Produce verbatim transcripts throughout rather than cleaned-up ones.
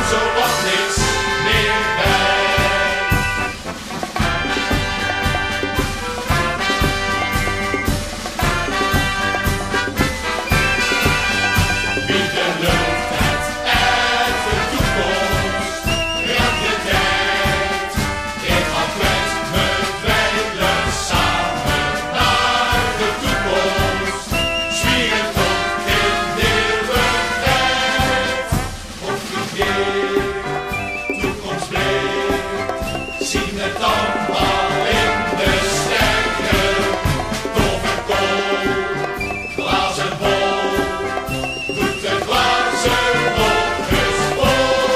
zo wat niks meer bij. Wie de lucht het uit de toekomst, raakt de tijd. Ik ga kwijt, me dweilen samen naar de toekomst. Zwieren tot in de eeuwigheid. Of idee, toekomstblik, zien het allemaal in de sterren. Toverkool, glazen bol, doet de glazen nog eens vol.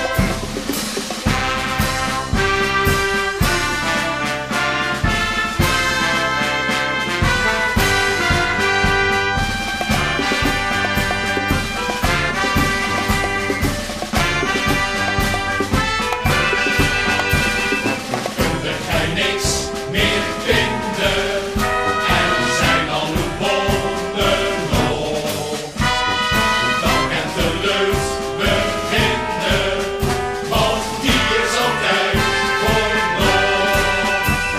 Kunt gij niks meer vinden en zijn alle wonden nog? Dan kent de lucht beginnen, want die is altijd voor nog.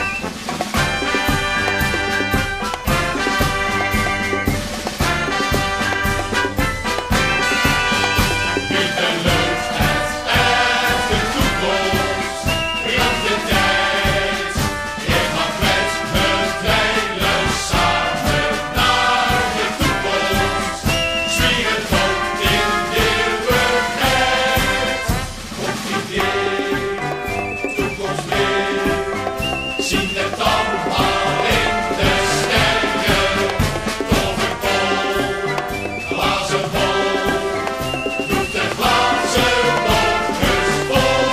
Wie de lucht het uit de toekomst, raakt de tijd. Ik ga kwijt, me dweilen samen naar de toekomst. Zwieren tot in de eeuwigheid. Of idee, toekomstblik, zien het allemaal in de sterren. Toverkool, glazen bol, doet de glazen nog eens vol.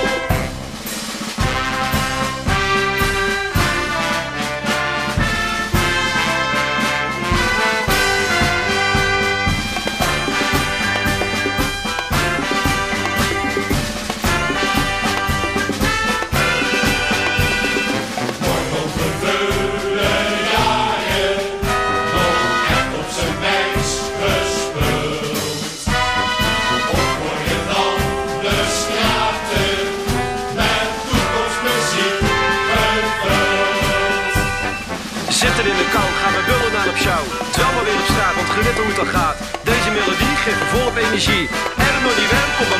Morgen vervullen jaren, nog echt op zijn wijs gespuld. Of word je dan de straten met toekomstmuziek gevuld? Zitten in de kou, gaan we bullen aan op sjouw. Terwijl maar weer op straat, want geweten hoe het al gaat. Deze melodie geeft me volop energie. En het nog niet werkt, komt